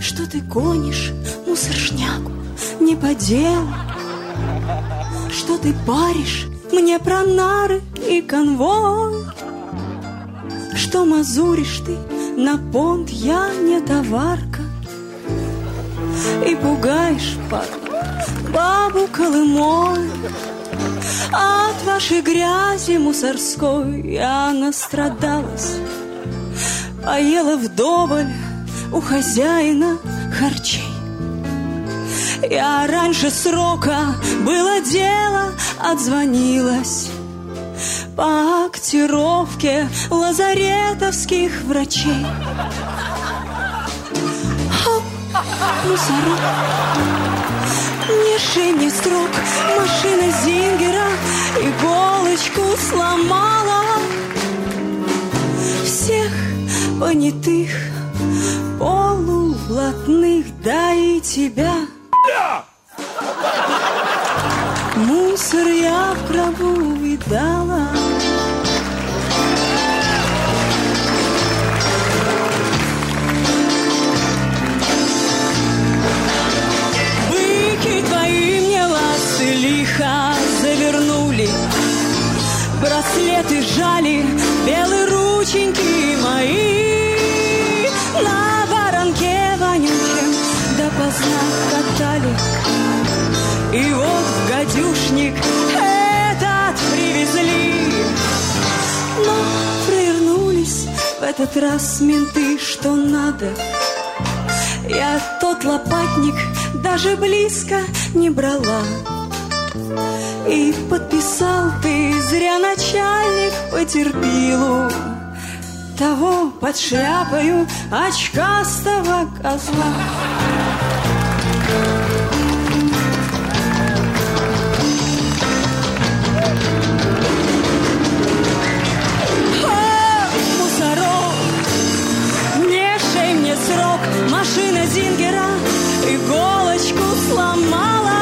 что ты гонишь мусоршнягу не по делу, что ты паришь мне про нары и конвой, что мазуришь ты на понт, я не товарка, и пугаешь, парня, бабу Колымой. От вашей грязи мусорской я настрадалась, поела вдоволь у хозяина харчей. Я раньше срока, было дело, отзвонилась по актировке лазаретовских врачей. Хоп, мусорок, не шей мне срок, машина Зингера иголочку сломала. Всех понятых, полублатных, да и тебя. Мусор я в гробу видала. Быки твои мне ласты лихо завернули, браслеты жали, белые рученьки мои на воронке вонючем допоздна катали. И вот гадюшник этот привезли. Но провернулись в этот раз менты, что надо. Я тот лопатник даже близко не брала. И подписал ты зря, начальник, потерпилу того под шляпою очкастого козла. Срок, машина Зингера иголочку сломала.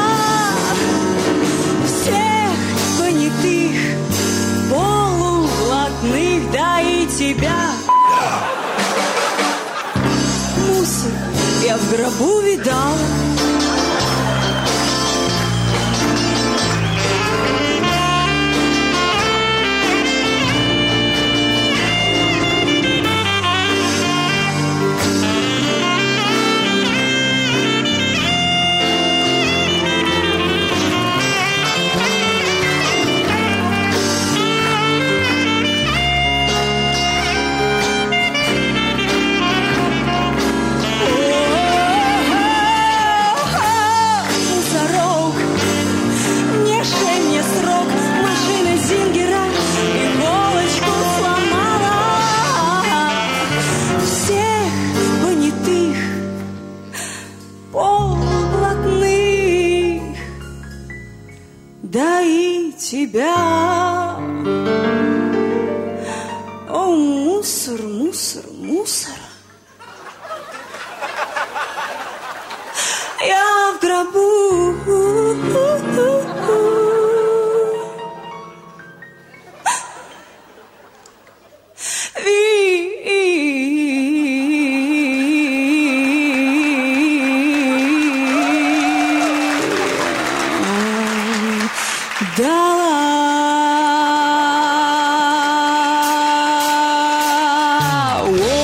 Всех понятых, полублатных, да и тебя. Мусор я в гробу видала. Да и тебя. О, мусор, мусор, мусор. Я в гробу. Да.